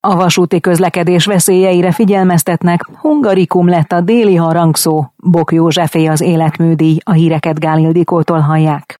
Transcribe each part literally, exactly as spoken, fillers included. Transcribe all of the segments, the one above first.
A vasúti közlekedés veszélyeire figyelmeztetnek, Hungarikum lett a déli harangszó, Bok Józsefé az életműdíj, a híreket Gál Ildikótól hallják.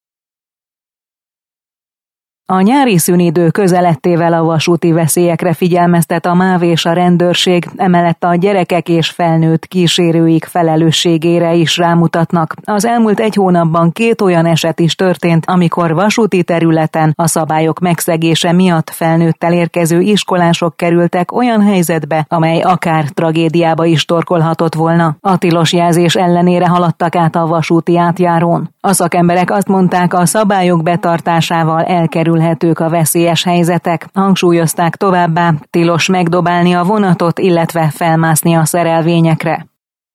A nyári szünidő közelettével a vasúti veszélyekre figyelmeztet a MÁV és a rendőrség, emellett a gyerekek és felnőtt kísérőik felelősségére is rámutatnak. Az elmúlt egy hónapban két olyan eset is történt, amikor vasúti területen a szabályok megszegése miatt felnőttel érkező iskolások kerültek olyan helyzetbe, amely akár tragédiába is torkolhatott volna. A tilos jelzés ellenére haladtak át a vasúti átjárón. A szakemberek azt mondták, a szabályok betartásával elkerülhetők a veszélyes helyzetek. Hangsúlyozták továbbá, tilos megdobálni a vonatot, illetve felmászni a szerelvényekre.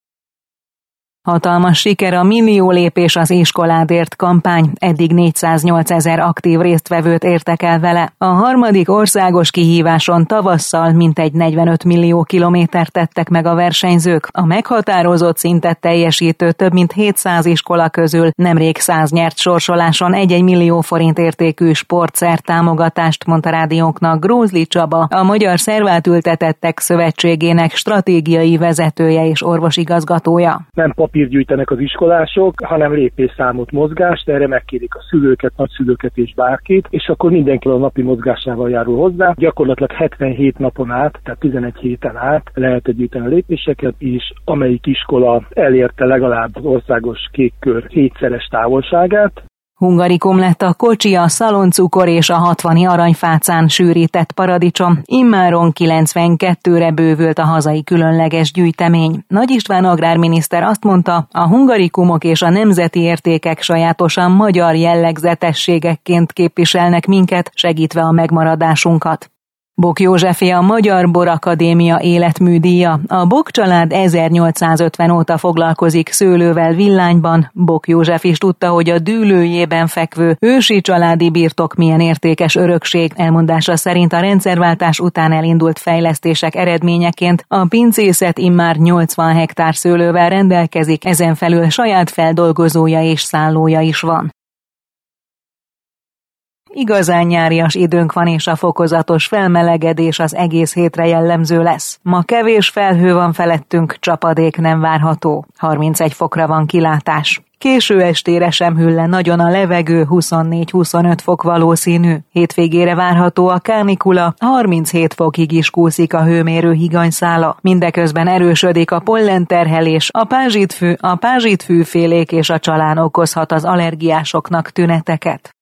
Hatalmas siker a Millió lépés az iskoládért kampány, eddig négyszáznyolcezer aktív résztvevőt értek el vele. A harmadik országos kihíváson tavasszal mintegy negyvenöt millió kilométert tettek meg a versenyzők. A meghatározott szintet teljesítő több mint hétszáz iskola közül nemrég száz nyert sorsoláson egy-egy millió forint értékű sportszer támogatást, mondta rádiónknak Grózli Csaba, a Magyar Szervátültetettek Szövetségének stratégiai vezetője és orvosigazgatója. Nem papírt gyűjtenek az iskolások, hanem lépésszámot, mozgást, erre megkérik a szülőket, nagyszülőket és bárkit, és akkor mindenki a napi mozgásával járul hozzá. Gyakorlatilag hetvenhét napon át, tehát tizenegy héten át lehet gyűjteni a lépéseket, és amelyik iskola elérte legalább az országos kékkör hétszeres távolságát. Hungarikum lett a kocsi, a szaloncukor és a hatvani aranyfácán sűrített paradicsom, immáron kilencvenkettőre bővült a hazai különleges gyűjtemény. Nagy István agrárminiszter azt mondta, a hungarikumok és a nemzeti értékek sajátosan magyar jellegzetességekként képviselnek minket, segítve a megmaradásunkat. Bok Józsefé a Magyar Borakadémia életműdíja. A Bok család ezernyolcszázötven óta foglalkozik szőlővel Villányban. Bok József is tudta, hogy a dűlőjében fekvő ősi családi birtok milyen értékes örökség. Elmondása szerint a rendszerváltás után elindult fejlesztések eredményeként a pincészet immár nyolcvan hektár szőlővel rendelkezik, ezen felül saját feldolgozója és szállója is van. Igazán nyárias időnk van, és a fokozatos felmelegedés az egész hétre jellemző lesz. Ma kevés felhő van felettünk, csapadék nem várható. harmincegy fokra van kilátás. Késő estére sem hűl le nagyon a levegő, huszonnégy-huszonöt fok valószínű. Hétvégére várható a kánikula, harminchét fokig is kúszik a hőmérő higanyszála. Mindeközben erősödik a pollenterhelés, a pázsitfű, a pázsitfűfélék és a csalán okozhat az allergiásoknak tüneteket.